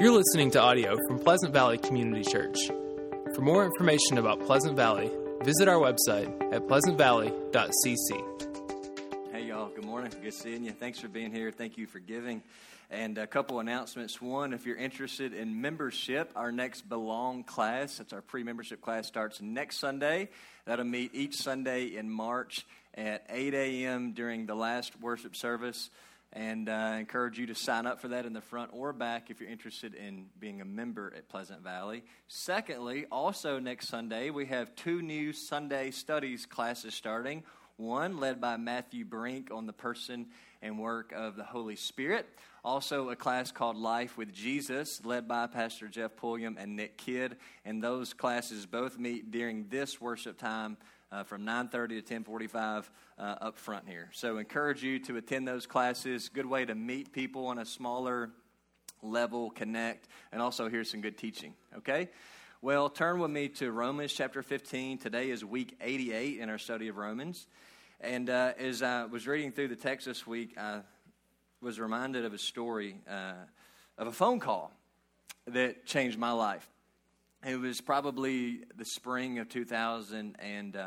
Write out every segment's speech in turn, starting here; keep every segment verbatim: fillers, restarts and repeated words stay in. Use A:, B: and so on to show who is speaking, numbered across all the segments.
A: You're listening to audio from Pleasant Valley Community Church. For more information about Pleasant Valley, visit our website at pleasant valley dot c c.
B: Hey, y'all. Good morning. Good seeing you. Thanks for being here. Thank you for giving. And a couple announcements. One, if you're interested in membership, our next Belong class, that's our pre-membership class, starts next Sunday. That'll meet each Sunday in March at eight a.m. during the last worship service. And uh, I encourage you to sign up for that in the front or back if you're interested in being a member at Pleasant Valley. Secondly, also next Sunday, we have two new Sunday studies classes starting. One led by Matthew Brink on the person and work of the Holy Spirit. Also a class called Life with Jesus, led by Pastor Jeff Pulliam and Nick Kidd. And those classes both meet during this worship time Uh, from nine thirty to ten forty-five uh, up front here. So encourage you to attend those classes. Good way to meet people on a smaller level, connect, and also hear some good teaching, okay? Well, turn with me to Romans chapter fifteen. Today is week eighty-eight in our study of Romans. And uh, as I was reading through the text this week, I was reminded of a story uh, of a phone call that changed my life. It was probably the spring of two thousand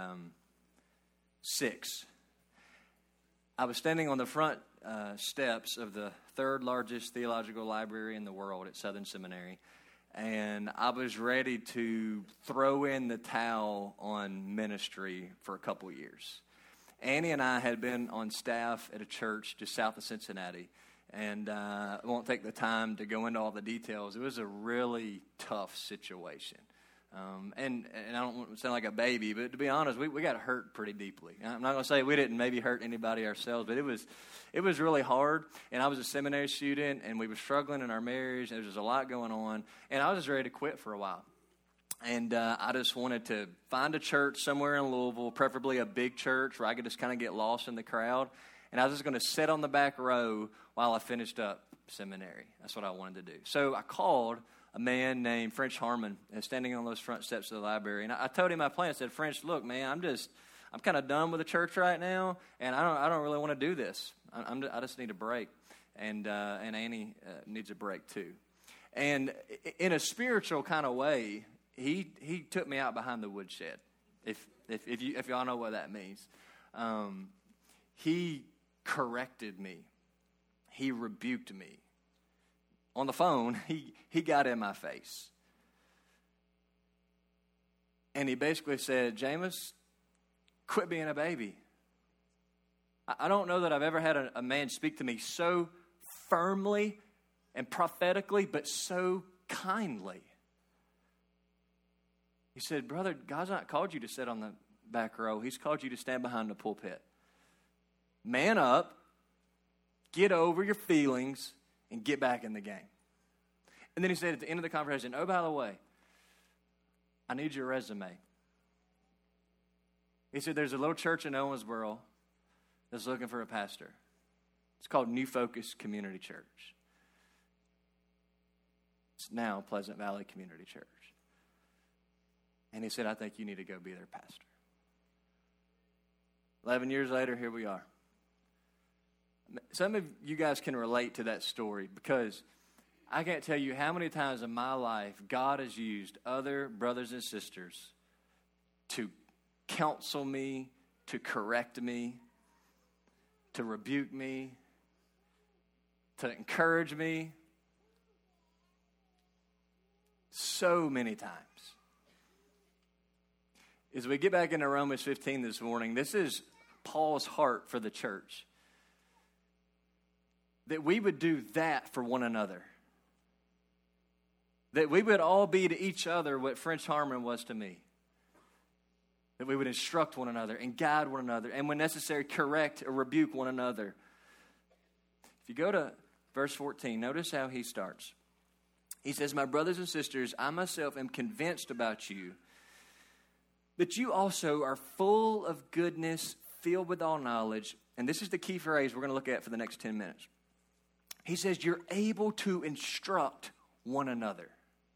B: six. I was standing on the front uh, steps of the third largest theological library in the world at Southern Seminary, and I was ready to throw in the towel on ministry for a couple years. Annie and I had been on staff at a church just south of Cincinnati, and uh, I won't take the time to go into all the details. It was a really tough situation. Um, and, and I don't want to sound like a baby, but to be honest, we, we got hurt pretty deeply. I'm not going to say we didn't maybe hurt anybody ourselves, but it was it was really hard. And I was a seminary student, and we were struggling in our marriage. There was just a lot going on. And I was just ready to quit for a while. And uh, I just wanted to find a church somewhere in Louisville, preferably a big church where I could just kind of get lost in the crowd. And I was just going to sit on the back row while I finished up seminary. That's what I wanted to do. So I called a man named French Harmon, standing on those front steps of the library. And I, I told him my plan. I said, French, look, man, I'm just, I'm kind of done with the church right now, and I don't, I don't really want to do this. I, I'm, I just need a break. And uh, and Annie uh, needs a break too. And in a spiritual kind of way, he he took me out behind the woodshed. If if if you if y'all know what that means, um, he corrected me. He rebuked me. On the phone, he, he got in my face. And he basically said, Jameis, quit being a baby. I, I don't know that I've ever had a, a man speak to me so firmly and prophetically, but so kindly. He said, brother, God's not called you to sit on the back row. He's called you to stand behind the pulpit. Man up, get over your feelings, and get back in the game. And then he said at the end of the conversation, oh, by the way, I need your resume. He said there's a little church in Owensboro that's looking for a pastor. It's called New Focus Community Church. It's now Pleasant Valley Community Church. And he said, I think you need to go be their pastor. Eleven years later, here we are. Some of you guys can relate to that story because I can't tell you how many times in my life God has used other brothers and sisters to counsel me, to correct me, to rebuke me, to encourage me. So many times. As we get back into Romans fifteen this morning, this is Paul's heart for the church. That we would do that for one another. That we would all be to each other what French Harmon was to me. That we would instruct one another and guide one another. And when necessary, correct or rebuke one another. If you go to verse fourteen, notice how he starts. He says, my brothers and sisters, I myself am convinced about you that you also are full of goodness, filled with all knowledge. And this is the key phrase we're going to look at for the next ten minutes. He says, you're able to instruct one another.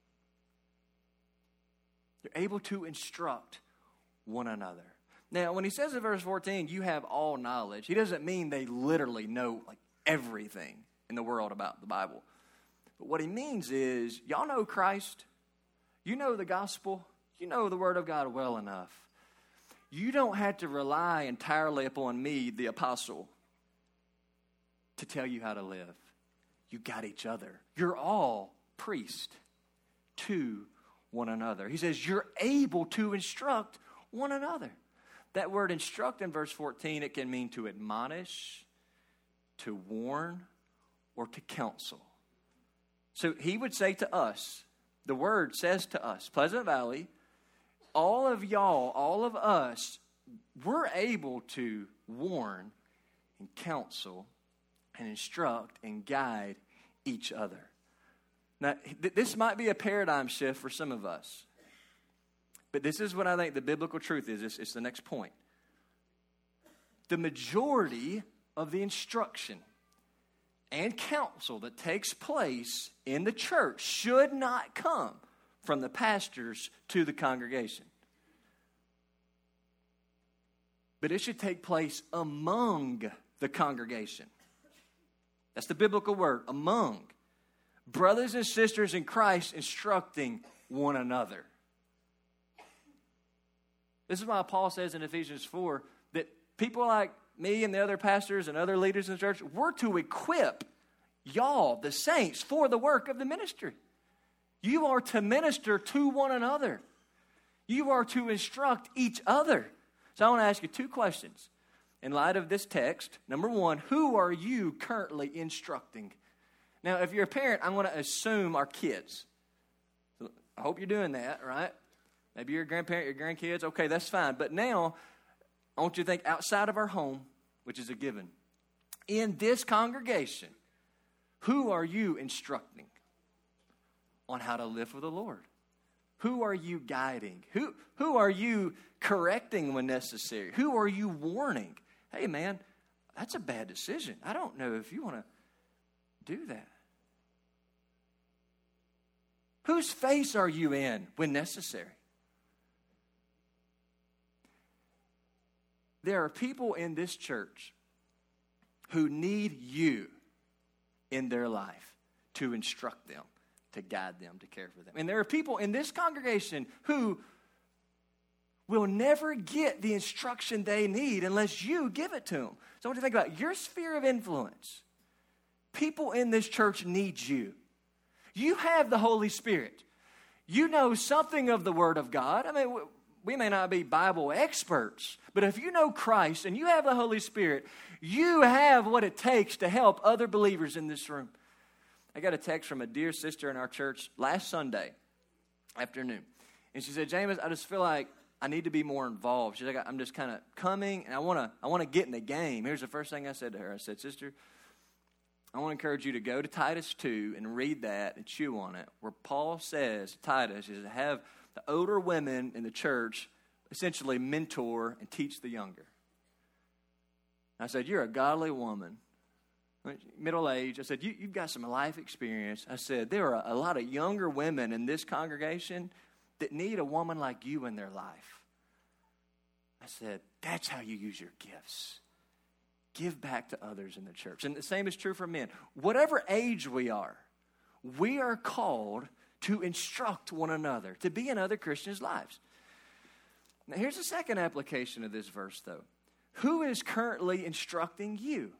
B: You're able to instruct one another. Now, when he says in verse fourteen, you have all knowledge, he doesn't mean they literally know like everything in the world about the Bible. But what he means is, y'all know Christ. You know the gospel. You know the word of God well enough. You don't have to rely entirely upon me, the apostle, to tell you how to live. You got each other. You're all priests to one another. He says you're able to instruct one another. That word instruct in verse fourteen, it can mean to admonish, to warn, or to counsel. So he would say to us, the word says to us, Pleasant Valley, all of y'all, all of us, we're able to warn and counsel and instruct and guide each other. Now, th- this might be a paradigm shift for some of us. But this is what I think the biblical truth is. It's, it's the next point. The majority of the instruction and counsel that takes place in the church should not come from the pastors to the congregation. But it should take place among the congregation. That's the biblical word, among. Brothers and sisters in Christ instructing one another. This is why Paul says in Ephesians four that people like me and the other pastors and other leaders in the church, we're to equip y'all, the saints, for the work of the ministry. You are to minister to one another. You are to instruct each other. So I want to ask you two questions. In light of this text, number one, who are you currently instructing? Now, if you're a parent, I'm going to assume our kids. So I hope you're doing that, right? Maybe you're a grandparent, your grandkids. Okay, that's fine. But now, I want you to think outside of our home, which is a given. In this congregation, who are you instructing on how to live for the Lord? Who are you guiding? Who, who are you correcting when necessary? Who are you warning? Hey, man, that's a bad decision. I don't know if you want to do that. Whose face are you in when necessary? There are people in this church who need you in their life to instruct them, to guide them, to care for them. And there are people in this congregation who will never get the instruction they need unless you give it to them. So I want you to think about your sphere of influence. People in this church need you. You have the Holy Spirit. You know something of the Word of God. I mean, we may not be Bible experts, but if you know Christ and you have the Holy Spirit, you have what it takes to help other believers in this room. I got a text from a dear sister in our church last Sunday afternoon. And she said, James, I just feel like I need to be more involved. She's like, I'm just kind of coming, and I want to I want to get in the game. Here's the first thing I said to her. I said, sister, I want to encourage you to go to Titus two and read that and chew on it, where Paul says, Titus, is to have the older women in the church essentially mentor and teach the younger. I said, you're a godly woman, middle age. I said, you, you've got some life experience. I said, there are a lot of younger women in this congregation that need a woman like you in their life. I said, that's how you use your gifts. Give back to others in the church. And the same is true for men. Whatever age we are, we are called to instruct one another, to be in other Christians' lives. Now, here's the second application of this verse, though. Who is currently instructing you?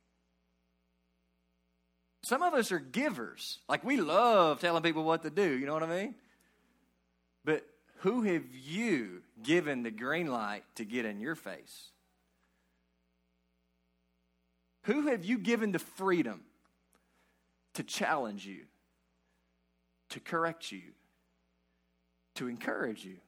B: Some of us are givers. Like, we love telling people what to do, you know what I mean? But who have you given the green light to get in your face? Who have you given the freedom to challenge you, to correct you, to encourage you?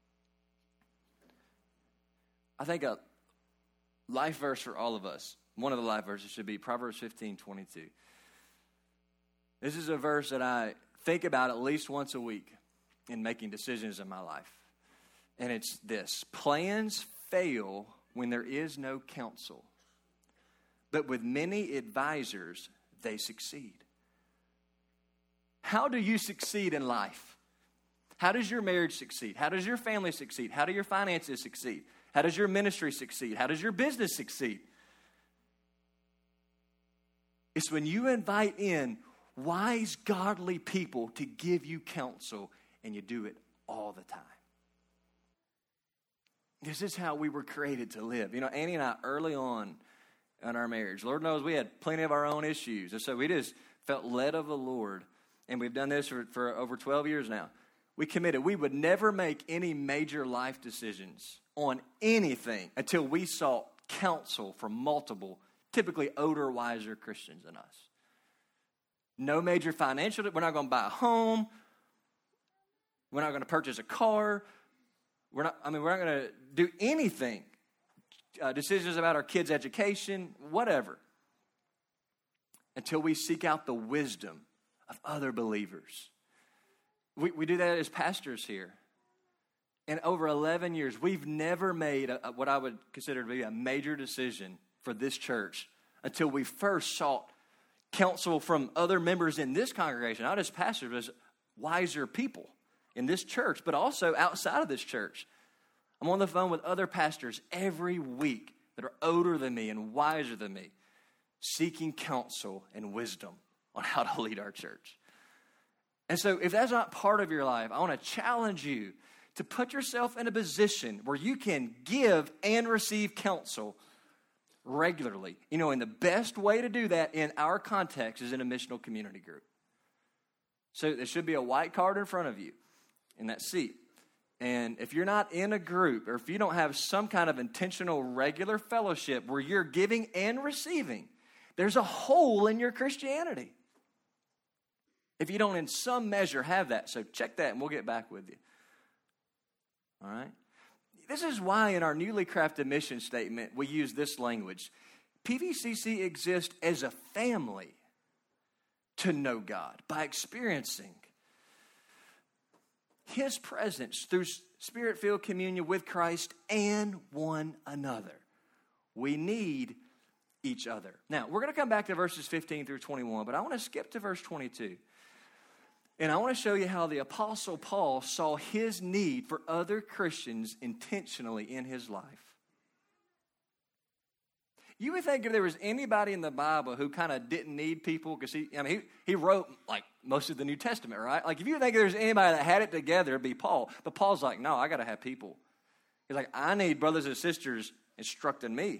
B: I think a life verse for all of us, one of the life verses should be Proverbs fifteen twenty-two. This is a verse that I think about at least once a week in making decisions in my life. And it's this: plans fail when there is no counsel, but with many advisors, they succeed. How do you succeed in life? How does your marriage succeed? How does your family succeed? How do your finances succeed? How does your ministry succeed? How does your business succeed? It's when you invite in wise, godly people to give you counsel, and you do it all the time. This is how we were created to live. You know, Annie and I, early on in our marriage, Lord knows we had plenty of our own issues. And so we just felt led of the Lord. And we've done this for, for over twelve years now. We committed we would never make any major life decisions on anything until we sought counsel from multiple, typically older, wiser Christians than us. No major financial, we're not going to buy a home. We're not going to purchase a car. We're not, I mean, we're not going to do anything. Uh, decisions about our kids' education, whatever. Until we seek out the wisdom of other believers. We, we do that as pastors here. In over eleven years, we've never made a, a, what I would consider to be a major decision for this church until we first sought counsel from other members in this congregation, not as pastors, but as wiser people in this church, but also outside of this church. I'm on the phone with other pastors every week that are older than me and wiser than me, seeking counsel and wisdom on how to lead our church. And so if that's not part of your life, I want to challenge you to put yourself in a position where you can give and receive counsel regularly. You know, and the best way to do that in our context is in a missional community group. So there should be a white card in front of you in that seat. And if you're not in a group, or if you don't have some kind of intentional regular fellowship where you're giving and receiving, there's a hole in your Christianity. If you don't in some measure have that. So check that and we'll get back with you. All right? This is why in our newly crafted mission statement we use this language. P V C C exists as a family to know God by experiencing His presence through Spirit-filled communion with Christ and one another. We need each other. Now, we're going to come back to verses fifteen through twenty-one, but I want to skip to verse twenty-two. And I want to show you how the Apostle Paul saw his need for other Christians intentionally in his life. You would think if there was anybody in the Bible who kind of didn't need people, because he, I mean, he, he wrote like most of the New Testament, right? Like if you think there's anybody that had it together, it'd be Paul. But Paul's like, no, I got to have people. He's like, I need brothers and sisters instructing me.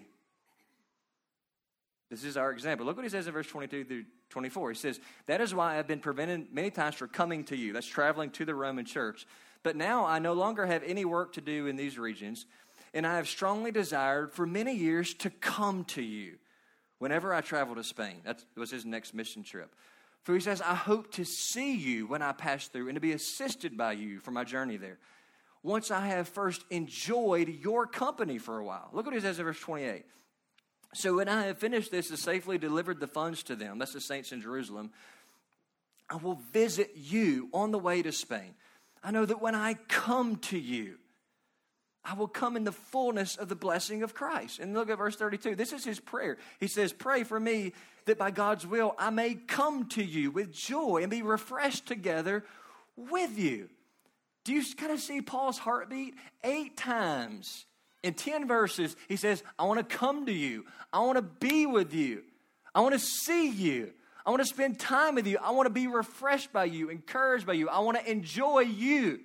B: This is our example. Look what he says in verse twenty-two through twenty-four. He says, that is why I've been prevented many times from coming to you. That's traveling to the Roman church. But now I no longer have any work to do in these regions, and I have strongly desired for many years to come to you whenever I travel to Spain. That was his next mission trip. For he says, I hope to see you when I pass through and to be assisted by you for my journey there, once I have first enjoyed your company for a while. Look what he says in verse twenty-eight. So when I have finished this and safely delivered the funds to them, that's the saints in Jerusalem, I will visit you on the way to Spain. I know that when I come to you, I will come in the fullness of the blessing of Christ. And look at verse thirty-two. This is his prayer. He says, pray for me that by God's will I may come to you with joy and be refreshed together with you. Do you kind of see Paul's heartbeat? Eight times in ten verses, he says, I want to come to you. I want to be with you. I want to see you. I want to spend time with you. I want to be refreshed by you, encouraged by you. I want to enjoy you.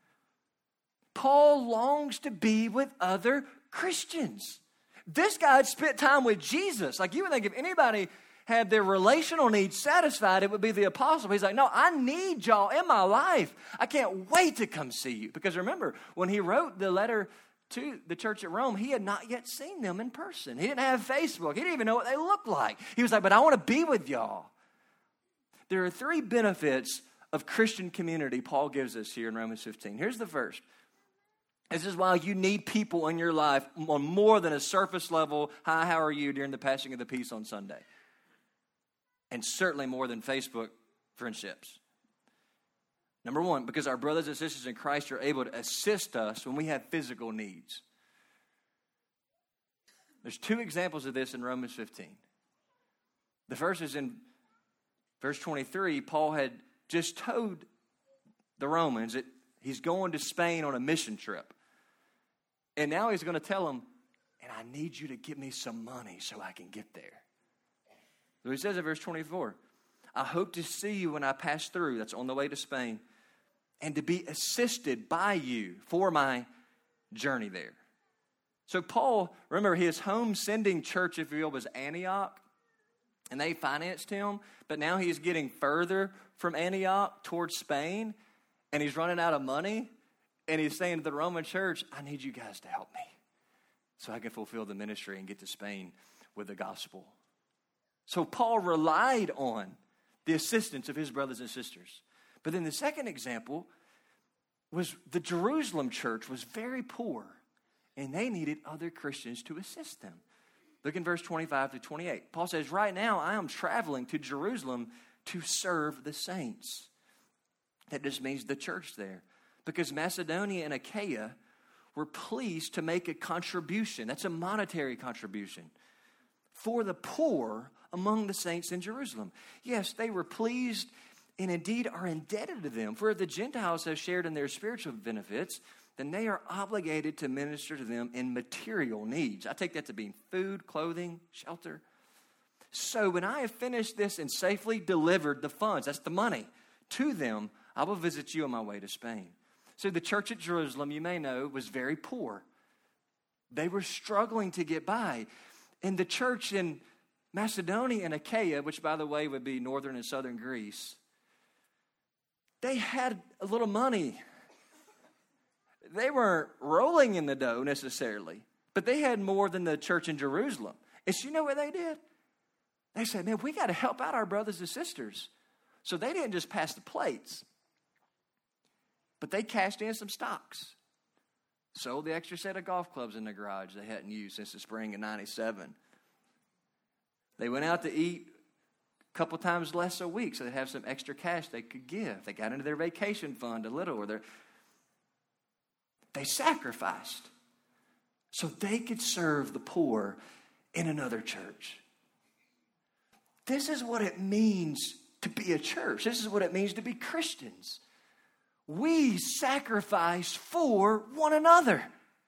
B: Paul longs to be with other Christians. This guy had spent time with Jesus. Like you would think if anybody had their relational needs satisfied, it would be the apostle. He's like, no, I need y'all in my life. I can't wait to come see you. Because remember, when he wrote the letter to the church at Rome, he had not yet seen them in person. He didn't have Facebook. He didn't even know what they looked like. He was like, but I want to be with y'all. There are three benefits of Christian community Paul gives us here in Romans fifteen. Here's the first. This is why you need people in your life on more than a surface level, hi, how are you, during the passing of the peace on Sunday. And certainly more than Facebook friendships. Number one, because our brothers and sisters in Christ are able to assist us when we have physical needs. There's two examples of this in Romans fifteen. The first is in verse twenty-three. Paul had just told the Romans that he's going to Spain on a mission trip. And now he's going to tell them, and I need you to give me some money so I can get there. So he says in verse twenty-four, I hope to see you when I pass through. That's on the way to Spain. And to be assisted by you for my journey there. So Paul, remember, his home sending church, if you will, was Antioch. And they financed him. But now he's getting further from Antioch towards Spain. And he's running out of money. And he's saying to the Roman church, I need you guys to help me so I can fulfill the ministry and get to Spain with the gospel. So Paul relied on the assistance of his brothers and sisters. But then the second example was the Jerusalem church was very poor, and they needed other Christians to assist them. Look in verse twenty-five to twenty-eight. Paul says, right now I am traveling to Jerusalem to serve the saints. That just means the church there. Because Macedonia and Achaia were pleased to make a contribution. That's a monetary contribution for the poor among the saints in Jerusalem. Yes, they were pleased and indeed are indebted to them. For if the Gentiles have shared in their spiritual benefits, then they are obligated to minister to them in material needs. I take that to mean food, clothing, shelter. So when I have finished this and safely delivered the funds, that's the money, to them, I will visit you on my way to Spain. So the church at Jerusalem, you may know, was very poor. They were struggling to get by. And the church in Macedonia and Achaia, which by the way would be northern and southern Greece, they had a little money. They weren't rolling in the dough necessarily, but they had more than the church in Jerusalem. And so you know what they did? They said, man, we got to help out our brothers and sisters. So they didn't just pass the plates, but they cashed in some stocks. Sold the extra set of golf clubs in the garage they hadn't used since the spring of ninety-seven. They went out to eat a couple times less a week so they'd have some extra cash they could give. They got into their vacation fund a little. Or their, they sacrificed so they could serve the poor in another church. This is what it means to be a church. This is what it means to be Christians. We sacrifice for one another.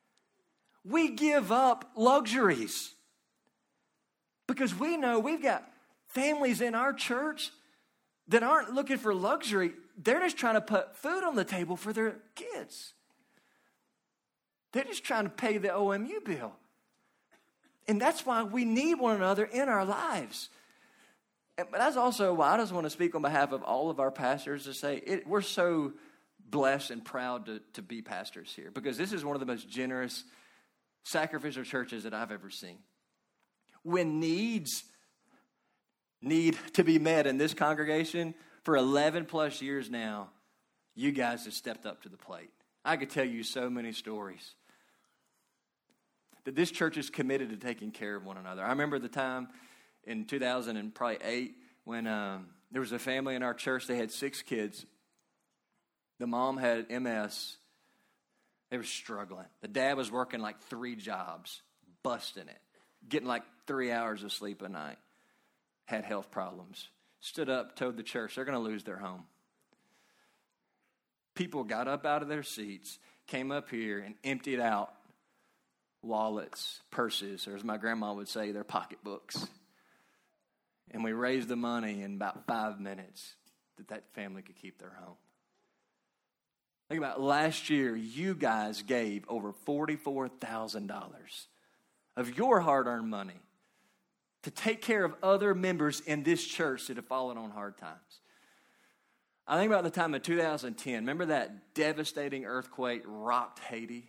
B: We give up luxuries because we know we've got families in our church that aren't looking for luxury. They're just trying to put food on the table for their kids. They're just trying to pay the O M U bill. And that's why we need one another in our lives. But that's also why I just want to speak on behalf of all of our pastors to say it, we're so blessed and proud to, to be pastors here because this is one of the most generous, sacrificial churches that I've ever seen. When needs need to be met in this congregation for eleven plus years now, you guys have stepped up to the plate. I could tell you so many stories that this church is committed to taking care of one another. I remember the time in two thousand eight when um, there was a family in our church. They had six kids. The mom had M S. They were struggling. The dad was working like three jobs, busting it, getting like three hours of sleep a night. Had health problems. Stood up, told the church they're going to lose their home. People got up out of their seats, came up here and emptied out wallets, purses, or as my grandma would say, their pocketbooks. And we raised the money in about five minutes that that family could keep their home. Think about it. Last year, you guys gave over forty-four thousand dollars of your hard-earned money to take care of other members in this church that have fallen on hard times. I think about the time of two thousand ten. Remember that devastating earthquake rocked Haiti?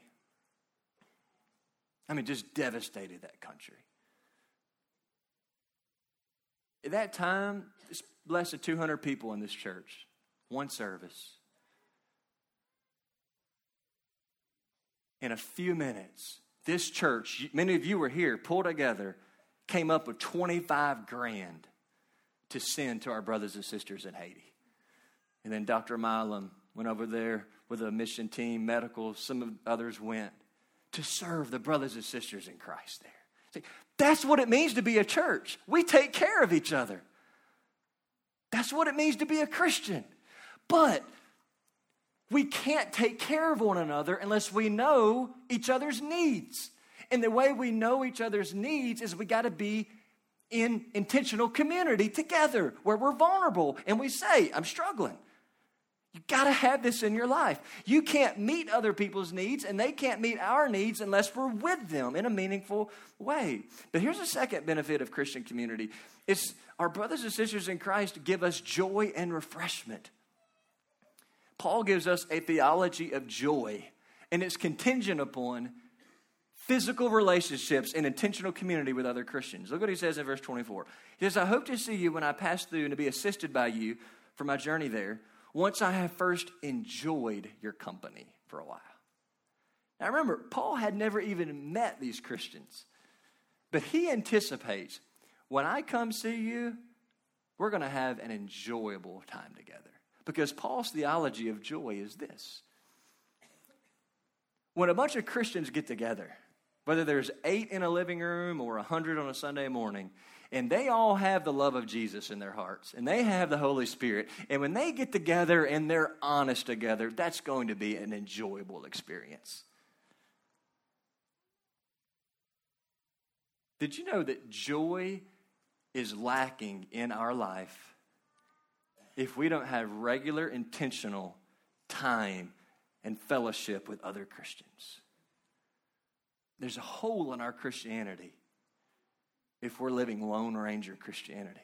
B: I mean, just devastated that country. At that time, it's less than two hundred people in this church. One service. In a few minutes, this church, many of you were here, pulled together, came up with twenty-five grand to send to our brothers and sisters in Haiti. And then Doctor Milam went over there with a mission team, medical, some of others went to serve the brothers and sisters in Christ there. See, that's what it means to be a church. We take care of each other. That's what it means to be a Christian. But we can't take care of one another unless we know each other's needs. And the way we know each other's needs is we got to be in intentional community together where we're vulnerable and we say, I'm struggling. You got to have this in your life. You can't meet other people's needs and they can't meet our needs unless we're with them in a meaningful way. But here's a second benefit of Christian community. It's our brothers and sisters in Christ give us joy and refreshment. Paul gives us a theology of joy, and it's contingent upon physical relationships and intentional community with other Christians. Look what he says in verse twenty-four. He says, I hope to see you when I pass through and to be assisted by you for my journey there, once I have first enjoyed your company for a while. Now remember, Paul had never even met these Christians, but he anticipates, when I come see you, we're going to have an enjoyable time together. Because Paul's theology of joy is this. When a bunch of Christians get together, whether there's eight in a living room or a hundred on a Sunday morning, and they all have the love of Jesus in their hearts, and they have the Holy Spirit, and when they get together and they're honest together, that's going to be an enjoyable experience. Did you know that joy is lacking in our life if we don't have regular, intentional time and fellowship with other Christians? There's a hole in our Christianity if we're living Lone Ranger Christianity.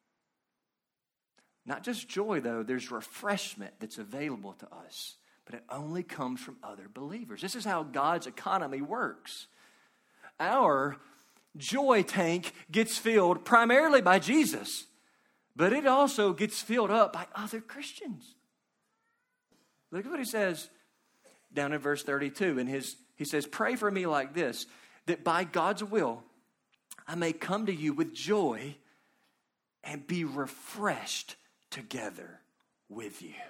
B: Not just joy, though. There's refreshment that's available to us, but it only comes from other believers. This is how God's economy works. Our joy tank gets filled primarily by Jesus, but it also gets filled up by other Christians. Look at what he says down in verse thirty-two. In his, he says, pray for me like this, that by God's will, I may come to you with joy and be refreshed together with you.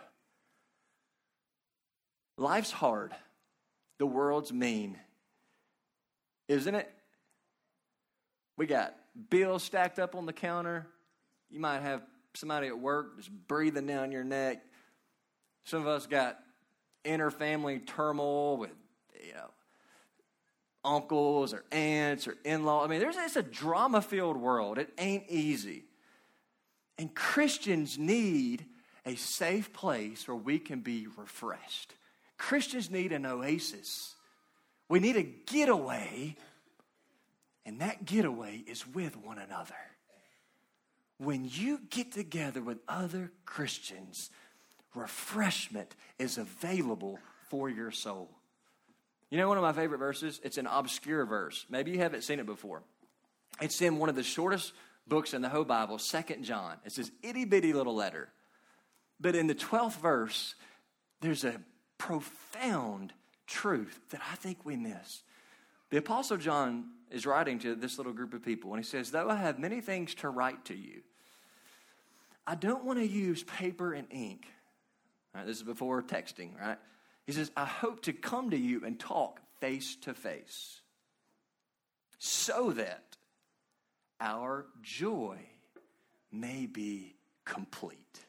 B: Life's hard. The world's mean. Isn't it? We got bills stacked up on the counter. You might have somebody at work just breathing down your neck. Some of us got inter-family turmoil with, you know, uncles or aunts or in-laws. I mean, there's it's a drama-filled world. It ain't easy. And Christians need a safe place where we can be refreshed. Christians need an oasis. We need a getaway, and that getaway is with one another. When you get together with other Christians, refreshment is available for your soul. You know one of my favorite verses? It's an obscure verse. Maybe you haven't seen it before. It's in one of the shortest books in the whole Bible, Second John. It's this itty-bitty little letter. But in the twelfth verse, there's a profound truth that I think we miss. The Apostle John is writing to this little group of people, and he says, though I have many things to write to you, I don't want to use paper and ink. All right, this is before texting, right? He says, I hope to come to you and talk face to face so that our joy may be complete.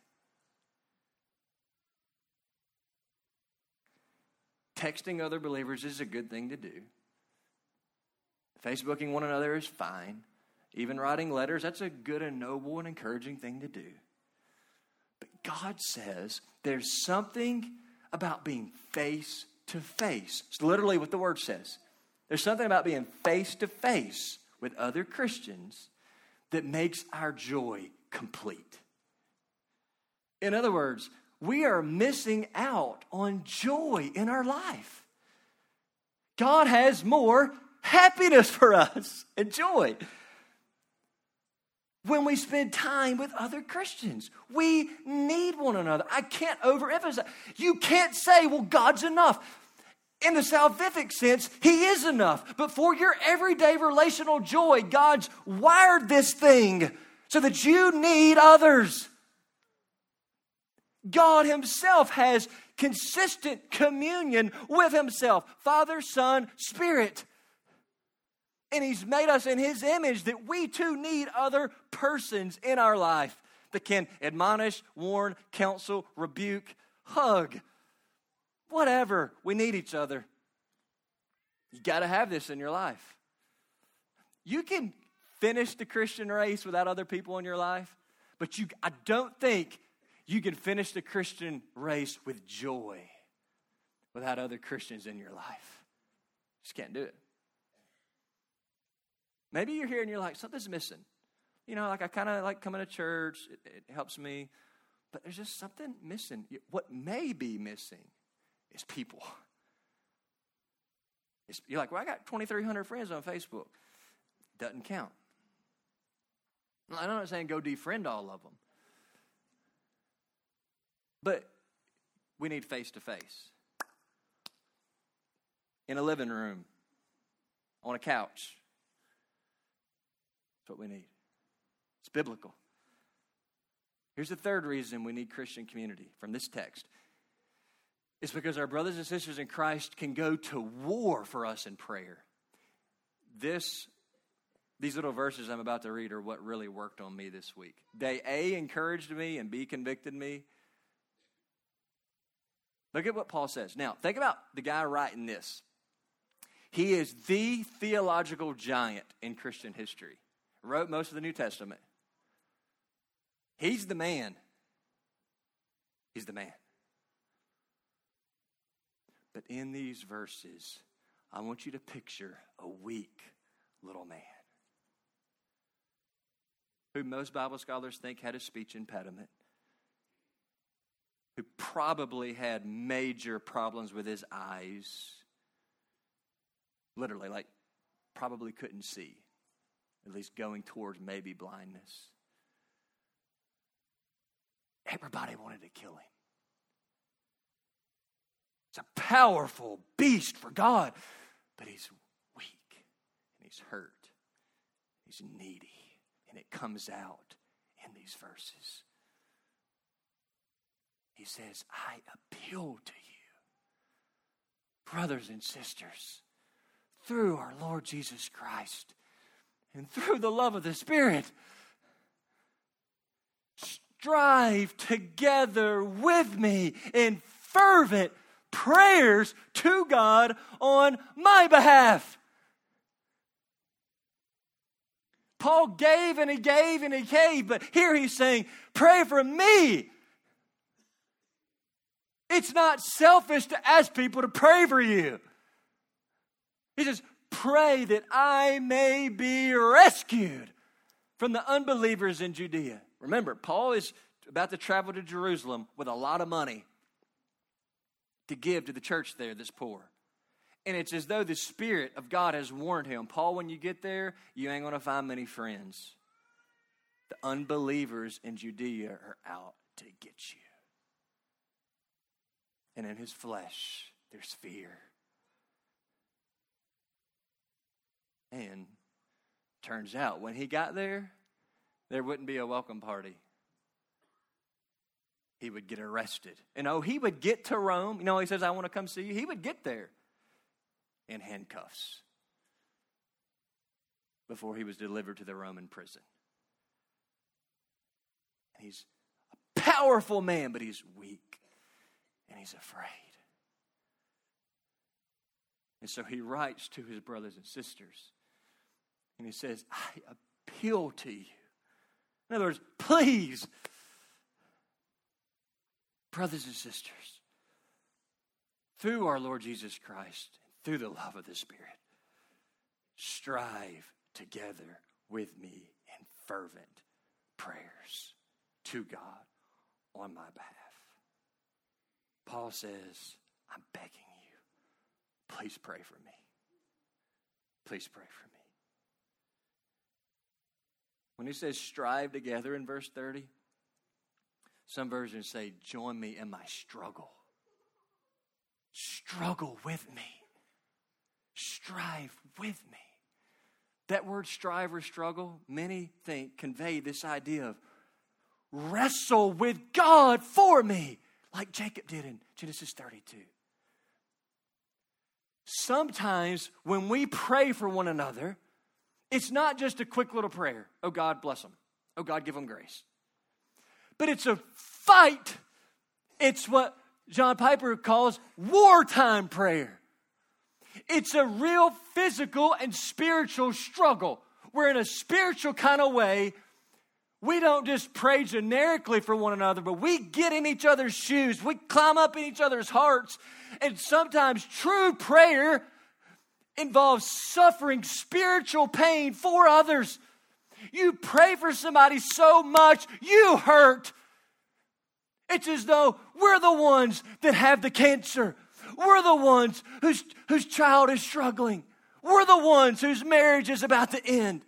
B: Texting other believers is a good thing to do. Facebooking one another is fine. Even writing letters, that's a good and noble and encouraging thing to do. But God says there's something about being face to face. It's literally what the word says. There's something about being face to face with other Christians that makes our joy complete. In other words, we are missing out on joy in our life. God has more happiness for us and joy when we spend time with other Christians. We need one another. I can't overemphasize. You can't say, well, God's enough. In the salvific sense, He is enough. But for your everyday relational joy, God's wired this thing so that you need others. God Himself has consistent communion with Himself, Father, Son, Spirit. And He's made us in His image that we too need other persons in our life that can admonish, warn, counsel, rebuke, hug, whatever. We need each other. You got to have this in your life. You can finish the Christian race without other people in your life, but you, I don't think you can finish the Christian race with joy without other Christians in your life. Just can't do it. Maybe you're here and you're like, something's missing. You know, like I kind of like coming to church. It, it helps me. But there's just something missing. What may be missing is people. It's, you're like, well, I got twenty-three hundred friends on Facebook. Doesn't count. I'm not saying go defriend all of them. But we need face-to-face. In a living room. On a couch. That's what we need. It's biblical. Here's the third reason we need Christian community from this text. It's because our brothers and sisters in Christ can go to war for us in prayer. This, these little verses I'm about to read are what really worked on me this week. They, A, encouraged me, and B, convicted me. Look at what Paul says. Now, think about the guy writing this. He is the theological giant in Christian history. Wrote most of the New Testament. He's the man. He's the man. But in these verses, I want you to picture a weak little man who most Bible scholars think had a speech impediment, who probably had major problems with his eyes, literally, like probably couldn't see, at least going towards maybe blindness. Everybody wanted to kill him. It's a powerful beast for God, but he's weak, and he's hurt, he's needy, and it comes out in these verses. He says, I appeal to you, brothers and sisters, through our Lord Jesus Christ, and through the love of the Spirit, strive together with me in fervent prayers to God on my behalf. Paul gave and he gave and he gave, but here he's saying, pray for me. It's not selfish to ask people to pray for you. He says, pray that I may be rescued from the unbelievers in Judea. Remember, Paul is about to travel to Jerusalem with a lot of money to give to the church there that's poor. And it's as though the Spirit of God has warned him, Paul, when you get there, you ain't going to find many friends. The unbelievers in Judea are out to get you. And in his flesh, there's fear. And turns out, when he got there, there wouldn't be a welcome party. He would get arrested. And oh, he would get to Rome. You know, he says, I want to come see you. He would get there in handcuffs before he was delivered to the Roman prison. And he's a powerful man, but he's weak. And he's afraid. And so he writes to his brothers and sisters. And he says, I appeal to you. In other words, please, brothers and sisters, through our Lord Jesus Christ, through the love of the Spirit, strive together with me in fervent prayers to God on my behalf. Paul says, I'm begging you, please pray for me. Please pray for me. When he says strive together in verse thirty, some versions say, join me in my struggle. Struggle with me. Strive with me. That word strive or struggle, many think convey this idea of wrestle with God for me, like Jacob did in Genesis thirty-two. Sometimes when we pray for one another, it's not just a quick little prayer. Oh, God, bless them. Oh, God, give them grace. But it's a fight. It's what John Piper calls wartime prayer. It's a real physical and spiritual struggle where in a spiritual kind of way, we don't just pray generically for one another, but we get in each other's shoes. We climb up in each other's hearts. And sometimes true prayer involves suffering spiritual pain for others. You pray for somebody so much, you hurt. It's as though we're the ones that have the cancer. We're the ones whose, whose child is struggling. We're the ones whose marriage is about to end.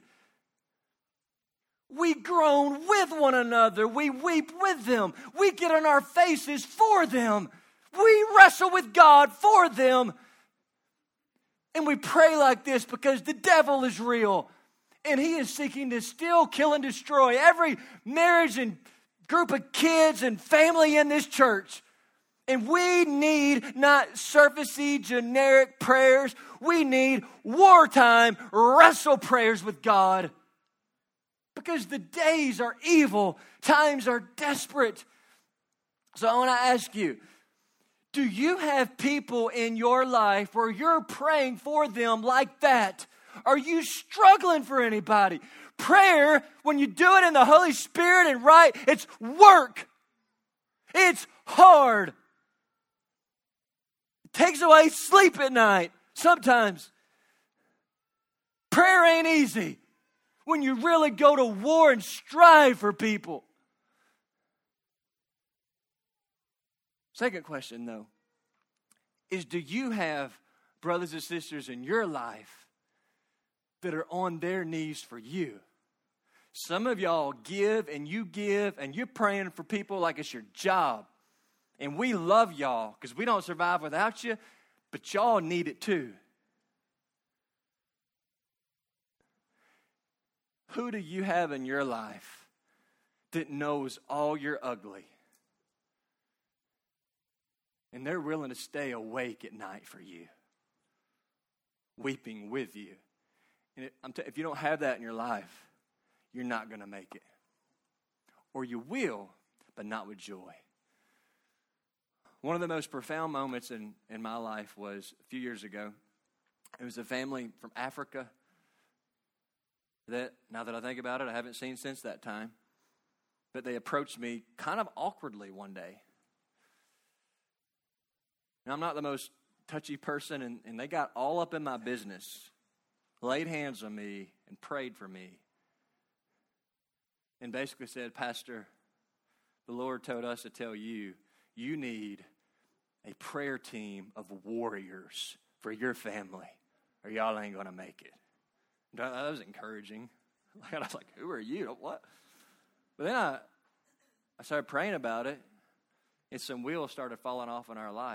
B: We groan with one another. We weep with them. We get on our faces for them. We wrestle with God for them. And we pray like this because the devil is real. And he is seeking to steal, kill, and destroy every marriage and group of kids and family in this church. And we need not surfacey, generic prayers. We need wartime wrestle prayers with God. Because the days are evil, times are desperate. So I want to ask you, do you have people in your life where you're praying for them like that? Are you struggling for anybody? Prayer, when you do it in the Holy Spirit and right, it's work. It's hard. It takes away sleep at night sometimes. Prayer ain't easy when you really go to war and strive for people. Second question, though, is do you have brothers and sisters in your life that are on their knees for you? Some of y'all give and you give and you're praying for people like it's your job. And we love y'all because we don't survive without you, but y'all need it too. Who do you have in your life that knows all you're ugly? And they're willing to stay awake at night for you, weeping with you. And it, I'm t- if you don't have that in your life, you're not going to make it. Or you will, but not with joy. One of the most profound moments in, in my life was a few years ago. It was a family from Africa that, now that I think about it, I haven't seen since that time. But they approached me kind of awkwardly one day. Now, I'm not the most touchy person, and, and they got all up in my business, laid hands on me, and prayed for me. And basically said, Pastor, the Lord told us to tell you, you need a prayer team of warriors for your family, or y'all ain't going to make it. That was encouraging. I was like, who are you? What? But then I, I started praying about it, and some wheels started falling off in our life.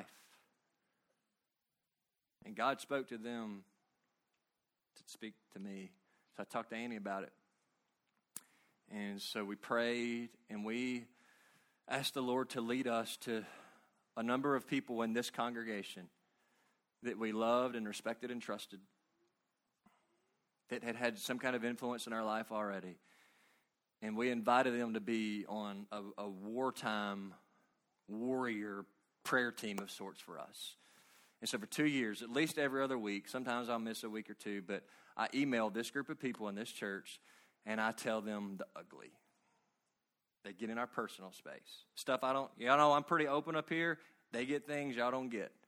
B: And God spoke to them to speak to me. So I talked to Annie about it. And so we prayed, and we asked the Lord to lead us to a number of people in this congregation that we loved and respected and trusted, that had had some kind of influence in our life already. And we invited them to be on a, a wartime warrior prayer team of sorts for us. And so for two years, at least every other week, sometimes I'll miss a week or two, but I email this group of people in this church, and I tell them the ugly. They get in our personal space. Stuff I don't, y'all know I'm pretty open up here. They get things y'all don't get.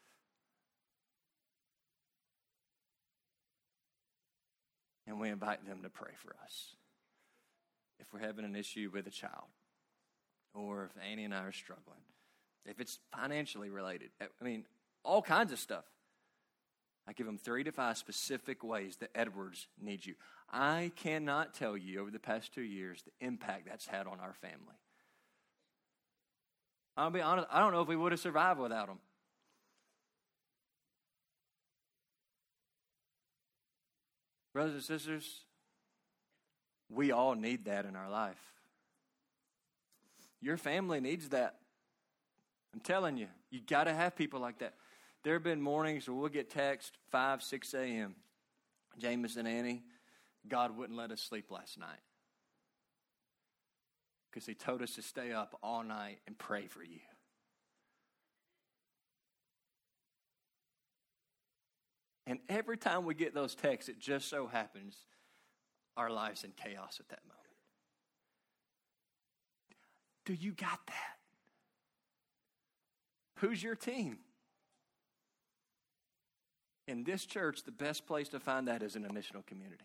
B: And we invite them to pray for us. If we're having an issue with a child, or if Annie and I are struggling, if it's financially related, I mean, all kinds of stuff. I give them three to five specific ways that Edwards needs you. I cannot tell you over the past two years the impact that's had on our family. I'll be honest, I don't know if we would have survived without them. Brothers and sisters, we all need that in our life. Your family needs that. I'm telling you, you got to have people like that. There have been mornings where we'll get text five, six a.m. Jameis and Annie, God wouldn't let us sleep last night because he told us to stay up all night and pray for you. And every time we get those texts, it just so happens our lives in chaos at that moment. Do you got that? Who's your team? In this church, the best place to find that is in a missional community.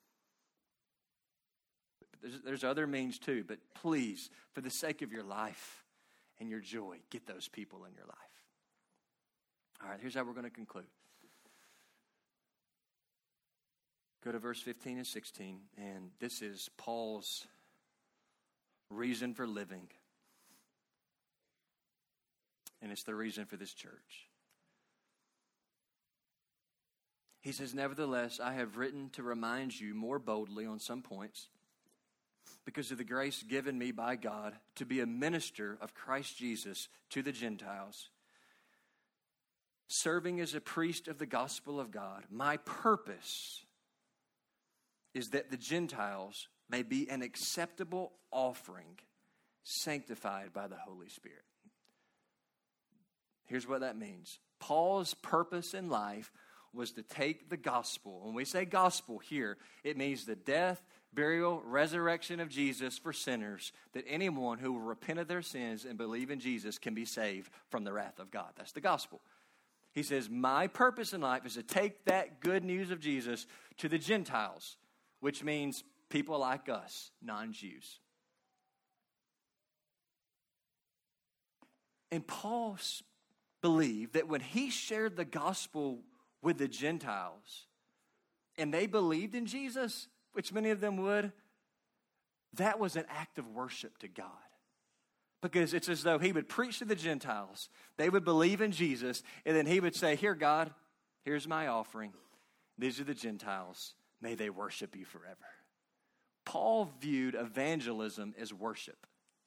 B: There's, there's other means too, but please, for the sake of your life and your joy, get those people in your life. All right, here's how we're going to conclude. Go to verse fifteen and sixteen, and this is Paul's reason for living. And it's the reason for this church. He says, nevertheless, I have written to remind you more boldly on some points, because of the grace given me by God to be a minister of Christ Jesus to the Gentiles, serving as a priest of the gospel of God. My purpose is that the Gentiles may be an acceptable offering, sanctified by the Holy Spirit. Here's what that means. Paul's purpose in life was to take the gospel. When we say gospel here, it means the death, burial, resurrection of Jesus for sinners, that anyone who will repent of their sins and believe in Jesus can be saved from the wrath of God. That's the gospel. He says, my purpose in life is to take that good news of Jesus to the Gentiles, which means people like us, non-Jews. And Paul believed that when he shared the gospel with the Gentiles, and they believed in Jesus, which many of them would, that was an act of worship to God. Because it's as though he would preach to the Gentiles, they would believe in Jesus, and then he would say, here, God, here's my offering. These are the Gentiles. May they worship you forever. Paul viewed evangelism as worship.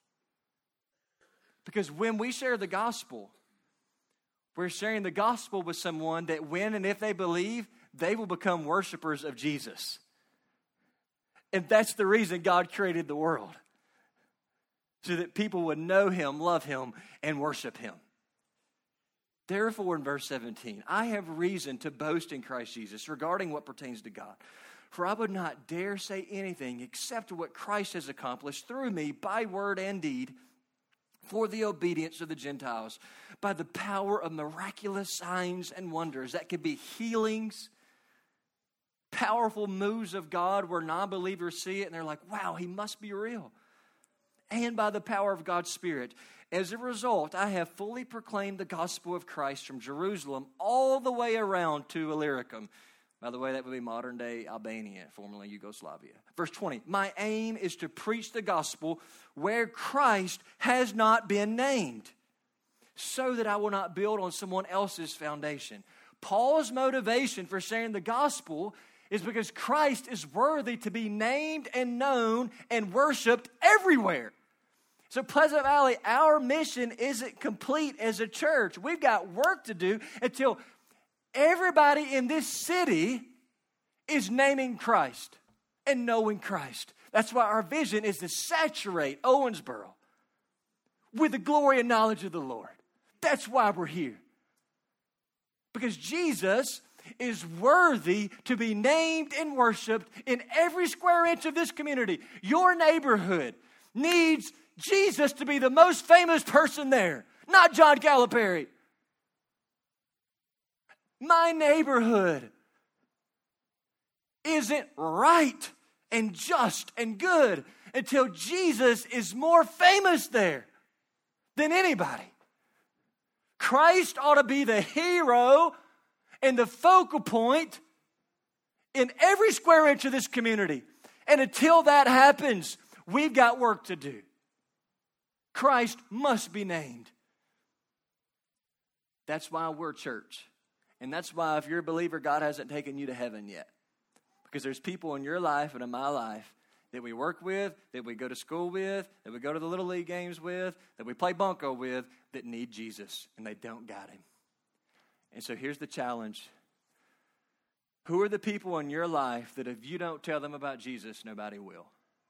B: Because when we share the gospel, we're sharing the gospel with someone that when and if they believe, they will become worshipers of Jesus. And that's the reason God created the world. So that people would know him, love him, and worship him. Therefore, in verse seventeen, I have reason to boast in Christ Jesus regarding what pertains to God. For I would not dare say anything except what Christ has accomplished through me by word and deed, for the obedience of the Gentiles, by the power of miraculous signs and wonders. That could be healings, powerful moves of God where non-believers see it and they're like, wow, he must be real. And by the power of God's Spirit. As a result, I have fully proclaimed the gospel of Christ from Jerusalem all the way around to Illyricum. By the way, that would be modern-day Albania, formerly Yugoslavia. Verse twenty, my aim is to preach the gospel where Christ has not been named, so that I will not build on someone else's foundation. Paul's motivation for sharing the gospel is because Christ is worthy to be named and known and worshiped everywhere. So Pleasant Valley, our mission isn't complete as a church. We've got work to do until everybody in this city is naming Christ and knowing Christ. That's why our vision is to saturate Owensboro with the glory and knowledge of the Lord. That's why we're here. Because Jesus is worthy to be named and worshiped in every square inch of this community. Your neighborhood needs Jesus to be the most famous person there, not John Calipari. My neighborhood isn't right and just and good until Jesus is more famous there than anybody. Christ ought to be the hero and the focal point in every square inch of this community. And until that happens, we've got work to do. Christ must be named. That's why we're church. And that's why if you're a believer, God hasn't taken you to heaven yet. Because there's people in your life and in my life that we work with, that we go to school with, that we go to the Little League games with, that we play bunco with, that need Jesus, and they don't got him. And so here's the challenge. Who are the people in your life that if you don't tell them about Jesus, nobody will?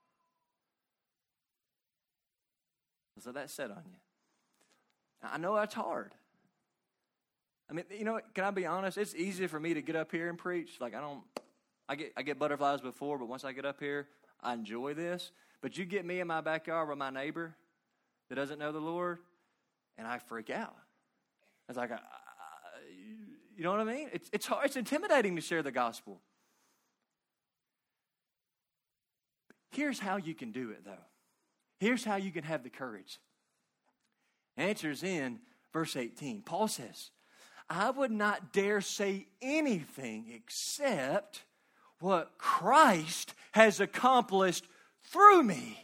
B: So that's set on you. I know that's hard. I mean, you know, can I be honest? It's easy for me to get up here and preach. Like, I don't, I get I get butterflies before, but once I get up here, I enjoy this. But you get me in my backyard with my neighbor that doesn't know the Lord, and I freak out. It's like, I, I, you know what I mean? It's it's hard, it's intimidating to share the gospel. Here's how you can do it, though. Here's how you can have the courage. Answer's in verse eighteen. Paul says, I would not dare say anything except what Christ has accomplished through me,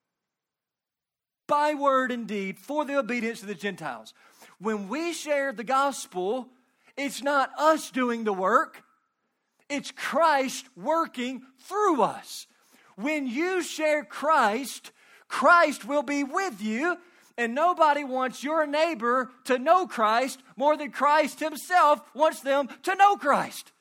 B: by word and deed, for the obedience of the Gentiles. When we share the gospel, it's not us doing the work. It's Christ working through us. When you share Christ, Christ will be with you, and nobody wants your neighbor to know Christ more than Christ himself wants them to know Christ.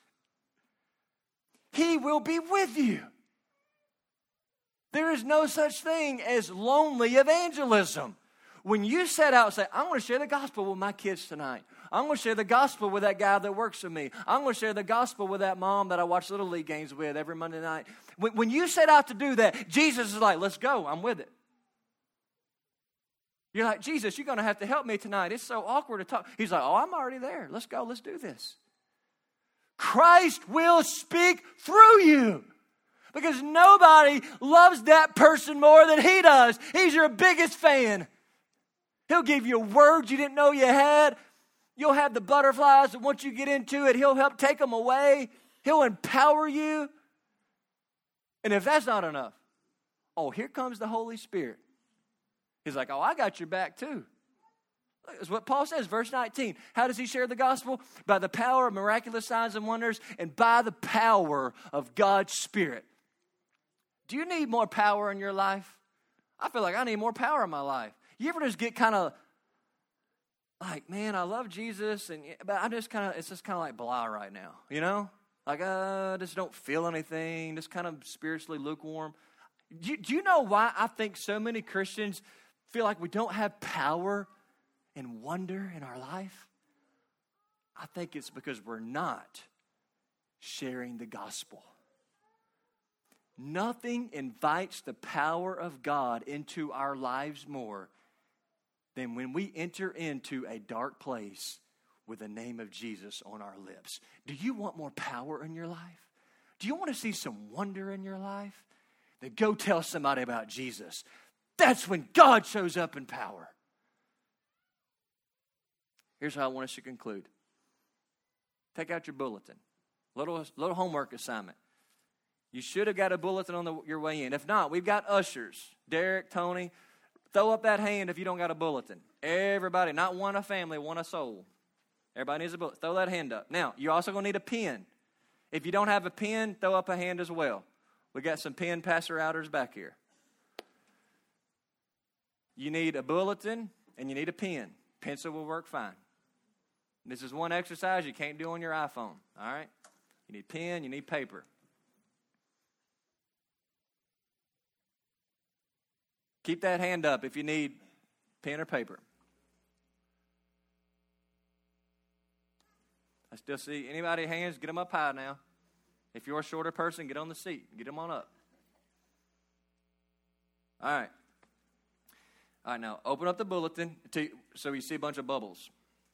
B: He will be with you. There is no such thing as lonely evangelism. When you set out and say, I'm going to share the gospel with my kids tonight. I'm going to share the gospel with that guy that works with me. I'm going to share the gospel with that mom that I watch Little League games with every Monday night. When, when you set out to do that, Jesus is like, let's go. I'm with it. You're like, Jesus, you're going to have to help me tonight. It's so awkward to talk. He's like, oh, I'm already there. Let's go. Let's do this. Christ will speak through you. Because nobody loves that person more than he does. He's your biggest fan. He'll give you words you didn't know you had. You'll have the butterflies, and once you get into it, he'll help take them away. He'll empower you. And if that's not enough, oh, here comes the Holy Spirit. He's like, oh, I got your back too. That's what Paul says, verse nineteen. How does he share the gospel? By the power of miraculous signs and wonders, and by the power of God's Spirit. Do you need more power in your life? I feel like I need more power in my life. You ever just get kind of like, man, I love Jesus, and but I just kind of, it's just kind of like blah right now, you know? Like, uh, just don't feel anything, just kind of spiritually lukewarm. Do you, do you know why I think so many Christians feel like we don't have power and wonder in our life? I think it's because we're not sharing the gospel. Nothing invites the power of God into our lives more than when we enter into a dark place with the name of Jesus on our lips. Do you want more power in your life? Do you want to see some wonder in your life? Then go tell somebody about Jesus. That's when God shows up in power. Here's how I want us to conclude. Take out your bulletin. Little, little homework assignment. You should have got a bulletin on the, your way in. If not, we've got ushers. Derek, Tony, throw up that hand if you don't got a bulletin. Everybody, not one a family, one a soul. Everybody needs a bulletin. Throw that hand up. Now, you're also going to need a pen. If you don't have a pen, throw up a hand as well. We got some pen passer outers back here. You need a bulletin and you need a pen. Pencil will work fine. This is one exercise you can't do on your iPhone. All right? You need pen, you need paper. Keep that hand up if you need pen or paper. I still see anybody hands, get them up high now. If you're a shorter person, get on the seat. Get them on up. All right. All right, now open up the bulletin to, so you see a bunch of bubbles.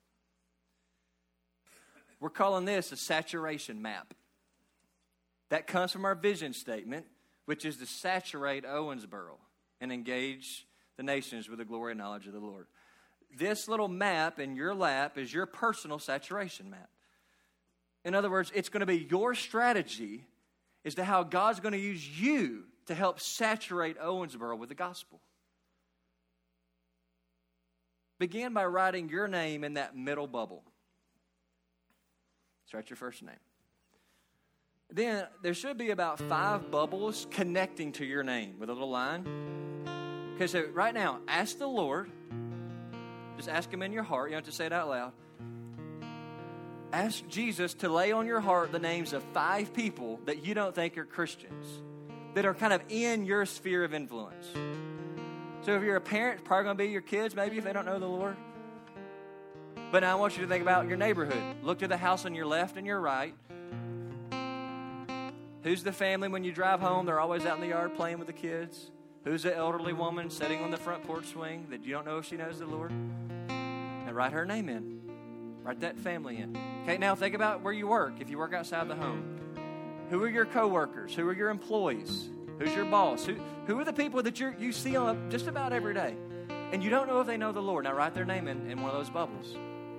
B: We're calling this a saturation map. That comes from our vision statement, which is to saturate Owensboro and engage the nations with the glory and knowledge of the Lord. This little map in your lap is your personal saturation map. In other words, it's going to be your strategy as to how God's going to use you to help saturate Owensboro with the gospel. Begin by writing your name in that middle bubble. So write your first name. Then there should be about five bubbles connecting to your name with a little line. Okay, so right now, ask the Lord. Just ask Him in your heart. You don't have to say it out loud. Ask Jesus to lay on your heart the names of five people that you don't think are Christians, that are kind of in your sphere of influence. So if you're a parent, it's probably going to be your kids, maybe, if they don't know the Lord. But now I want you to think about your neighborhood. Look to the house on your left and your right. Who's the family when you drive home? They're always out in the yard playing with the kids. Who's the elderly woman sitting on the front porch swing that you don't know if she knows the Lord? And write her name in. Write that family in. Okay, now think about where you work, if you work outside the home. Who are your coworkers? Who are your employees? Who's your boss? Who, who are the people that you you see on just about every day? And you don't know if they know the Lord. Now write their name in, in one of those bubbles.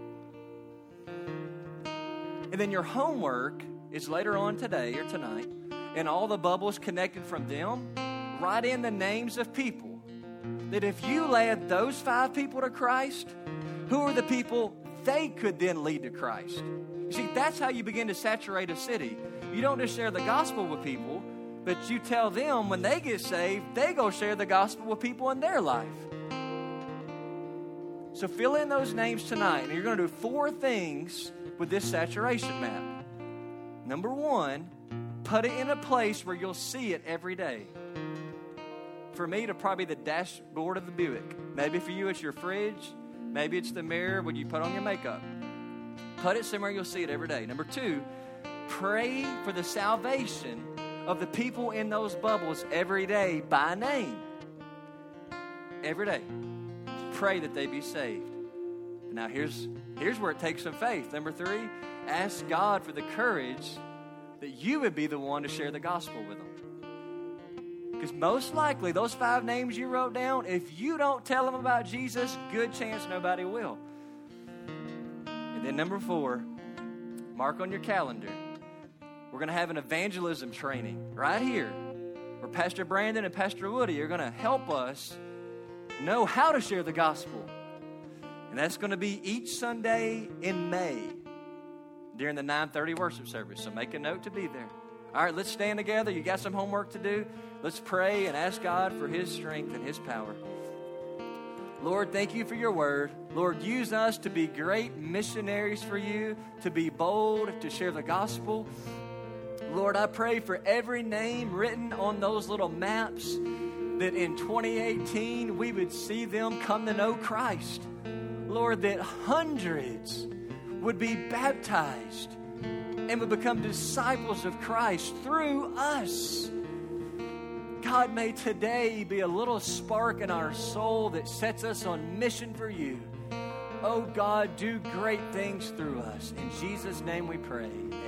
B: And then your homework is later on today or tonight, and all the bubbles connected from them, write in the names of people that if you led those five people to Christ, who are the people they could then lead to Christ? You see, that's how you begin to saturate a city. You don't just share the gospel with people, but you tell them when they get saved, they go share the gospel with people in their life. So fill in those names tonight, and you're going to do four things with this saturation map. Number one, put it in a place where you'll see it every day. For me, it'll probably be the dashboard of the Buick. Maybe for you, it's your fridge. Maybe it's the mirror when you put on your makeup. Put it somewhere you'll see it every day. Number two, pray for the salvation of the people in those bubbles every day by name. Every day. Pray that they be saved. Now here's, here's where it takes some faith. Number three, ask God for the courage that you would be the one to share the gospel with them. Because most likely, those five names you wrote down, if you don't tell them about Jesus, good chance nobody will. And then number four, mark on your calendar. We're going to have an evangelism training right here where Pastor Brandon and Pastor Woody are going to help us know how to share the gospel. And that's going to be each Sunday in May during the nine thirty worship service. So make a note to be there. All right, let's stand together. You got some homework to do. Let's pray and ask God for His strength and His power. Lord, thank you for your word. Lord, use us to be great missionaries for you, to be bold, to share the gospel. Lord, I pray for every name written on those little maps that in twenty eighteen we would see them come to know Christ. Lord, that hundreds would be baptized and would become disciples of Christ through us. God, may today be a little spark in our soul that sets us on mission for you. Oh God, do great things through us. In Jesus' name we pray.